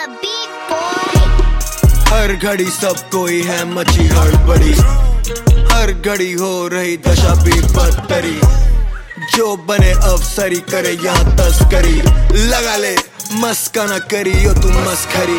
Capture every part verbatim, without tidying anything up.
a beat boy. हर घड़ी सब कोई है मची हड़बड़ी, हर घड़ी हो रही दशा भी बदतरी। जो बने अफसरी करे यहाँ तस्करी, लगा ले मस्का न करी ओ तू मस्खरी।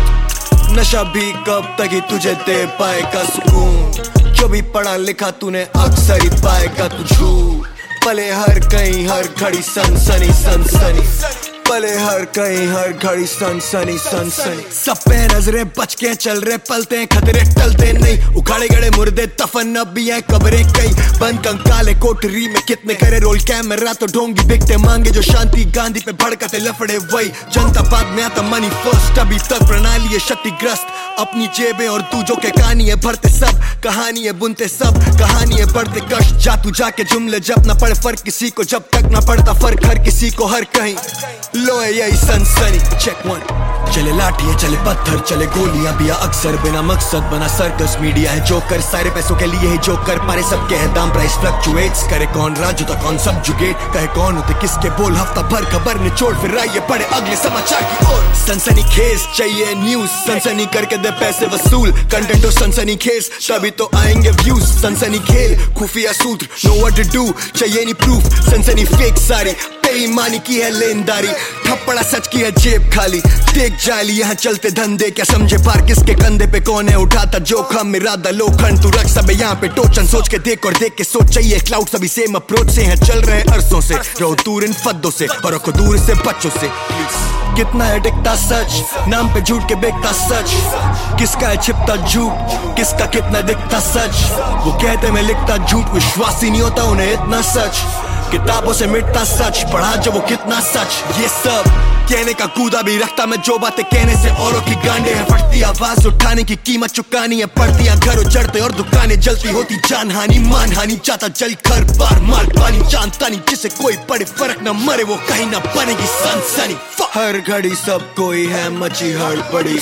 नशा भी कब तक ही तुझे दे पाएगा सुकून, जो भी पढ़ा लिखा तूने अक्सर ही पाएगा तू झूठ। पले हर कहीं हर घड़ी सनसनी सनसनी, पले हर कहीं हर घड़ी सनसनी सनसनी। सब पे नजरें बच के चल रहे, पलते हैं खतरे टलते नहीं। उखाड़े गड़े मुर्दे दफन अब भी हैं कब्रें कई, बंद कंकाले कोठरी में कितने करे रोल कैमरा तो ढोंगी बिकते मांगे जो शांति। गांधी पे भड़कते लफड़े वही जनता बाद में आता मनी फर्स्ट। अभी तक प्रणाली है क्षतिग्रस्त, अपनी जेबें और तू जो के कहानी है भरते सब, कहानी है बुनते सब, कहानी है बढ़ते कष्ट। जा तू जाके जुमले जब ना पड़े फर्क किसी को, जब तक ना पड़ता फर्क हर किसी को हर कहीं। लो है यही सनसनी, चेक वन। चले लाठी है चले पत्थर चले गोलियां भी अक्सर बिना मकसद बना सर्कस। मीडिया है जोकर, सारे पैसों के लिए ही जोकर। पारे सबके है दाम प्राइस फ्लक्चुएट्स, करे कौन राजू तो कौन सब्जुगेट। कहे कौन होते किसके बोल, हफ्ता भर खबर निचोड़ फिर आइए पड़े अगले समाचार की ओर। सनसनी खेज चाहिए न्यूज, सनसनी करके दे पैसे वसूल। कंटेंट हो सनसनी खेज तभी तो आएंगे व्यूज। सनसनी खेल खुफिया सूत्र, नो व्हाट टू डू चाहिए नहीं प्रूफ। सनसनी फेक सारी बेईमानी की है लेनदारी, थप्पड़ा सच की है जेब खाली। देख जाली यहाँ चलते धंधे, क्या समझे पार किसके कंधे पे कौन है उठाता जोखम। इरादा लोखंड तू रख सब यहाँ पे टोचन, सोच के देख और देख के सोच चाहिए क्लाउड। सभी सेम अप्रोच से हैं चल रहे अरसों से, रहो दूर इन फद्दों से और रखो दूर से बच्चों से। कितना है टिकता सच, नाम पे झूठ के बेकता सच। किसका है छिपता झूठ, किसका कितना दिखता सच। वो कहते मैं लिखता झूठ, विश्वास ही नहीं होता उन्हें इतना सच। किताबों से मिटता सच, पढ़ा जो वो कितना सच। ये सब कहने का कूदा भी रखता मैं, जो बातें कहने से औरों की गांडे हैं। फटती आवाज उठाने की कीमत चुकानी है, पड़ती घर उजड़ते और दुकानें जलती। होती जान हानि मान हानि, जाता जल घर बार माल पानी। जानता नहीं जिसे कोई बड़े फर्क न मरे, वो कहीं ना बनेगी सनसनी। हर घड़ी सब कोई है मची हड़बड़ी,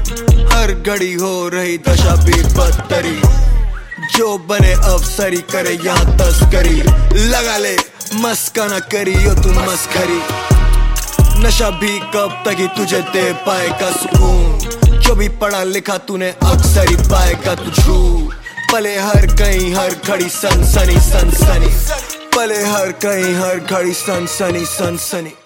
हर घड़ी हो रही दशा भी बदतरी। जो बने अफसरी करे यहाँ तस्करी, लगा ले मस्का न करी ओ तू मस्खरी। नशा भी कब तक ही तुझे दे पाएगा सुकून, जो भी पढ़ा लिखा तूने अक्सर ही पाएगा तू झूठ। पले हर कहीं हर घड़ी सनसनी सनसनी, पले हर कहीं हर घड़ी सनसनी सनसनी।